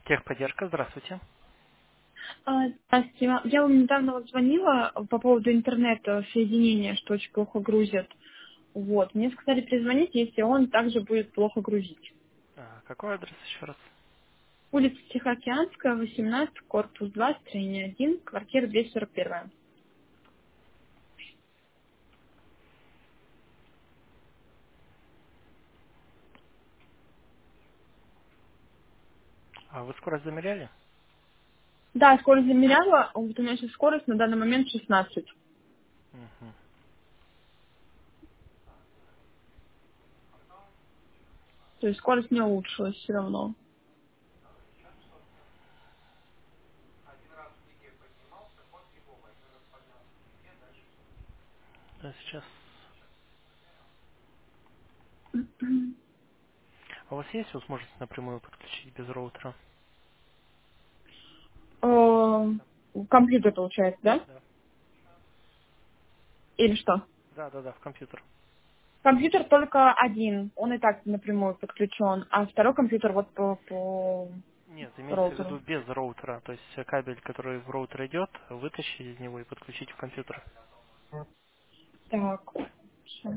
Техподдержка, здравствуйте. Здравствуйте. Я вам недавно вот звонила по поводу интернета соединения, что очень плохо грузит. Вот. Мне сказали перезвонить, если он также будет плохо грузить. Какой адрес еще раз? Улица Тихоокеанская, 18, корпус 2, строение 1, квартира 241. А вы скорость замеряли? Да, скорость замеряла. Вот у меня сейчас скорость на данный момент 16. Угу. То есть скорость не улучшилась все равно. Да, сейчас. А у вас есть возможность напрямую подключить без роутера? Компьютер получается, да? Да. Или что? Да, в компьютер. Компьютер только один, он и так напрямую подключен, а второй компьютер вот по Нет, имеется в роутеру. виду без роутера. То есть кабель, который в роутер идет, вытащить из него и подключить в компьютер. Так, щас.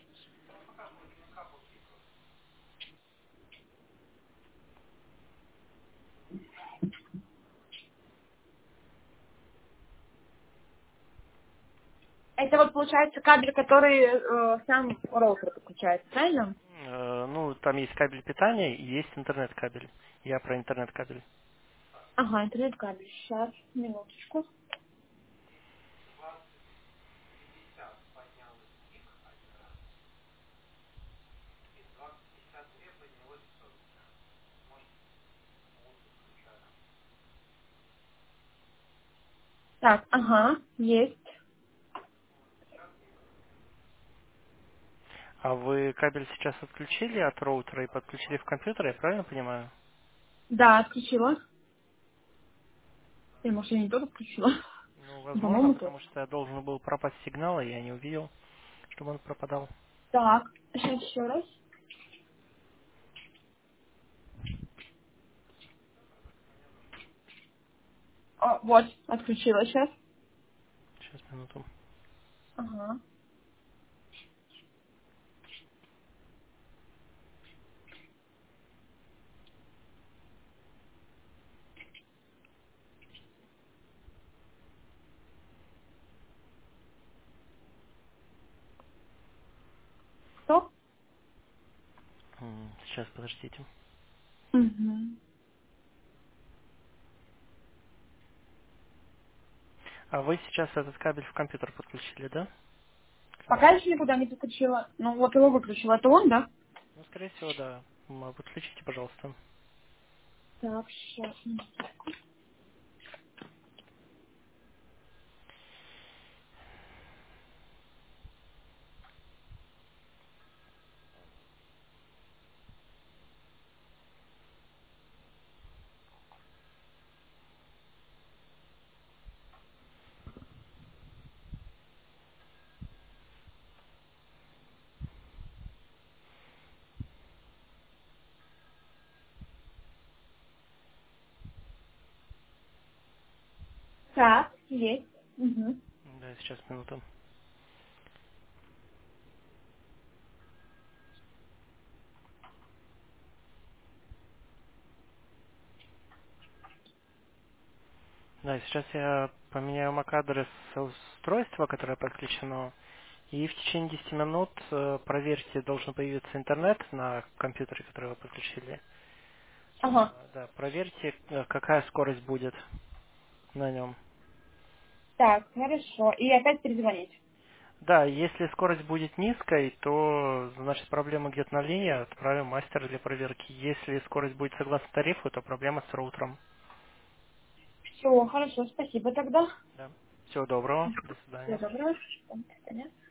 Это вот получается кабель, который сам роутер подключается, правильно? Ну, там есть кабель питания и есть интернет-кабель. Я про интернет-кабель. Ага, интернет-кабель. Сейчас, минуточку. Так, ага, есть. А вы кабель сейчас отключили от роутера и подключили в компьютер, я правильно понимаю? Да, отключила. Я, может, я не тот отключила. Ну, Ну, возможно, по-моему, тот. потому что я должен был пропасть сигнал, и я не увидел, чтобы он пропадал. Так, сейчас еще раз. О, вот, отключила сейчас. Сейчас, минуту. Ага. Стоп. Сейчас, подождите. Угу. А вы сейчас этот кабель в компьютер подключили, да? Пока еще никуда не подключила. Ну, вот его выключила. Это он, да? Ну, скорее всего, да. Подключите, пожалуйста. Так, сейчас. Так, есть. Угу. Да, сейчас, минуту. Да, сейчас я поменяю MAC-адрес устройства, которое подключено, и в течение 10 минут проверьте, должен появиться интернет на компьютере, который вы подключили. Ага. Да, проверьте, какая скорость будет на нем. Так, хорошо. И опять перезвонить. Да, если скорость будет низкой, то значит проблема где-то на линии, отправим мастера для проверки. Если скорость будет согласно тарифу, то проблема с роутером. Все, хорошо, спасибо тогда. Да. Всего доброго, до Всего свидания. доброго. До свидания.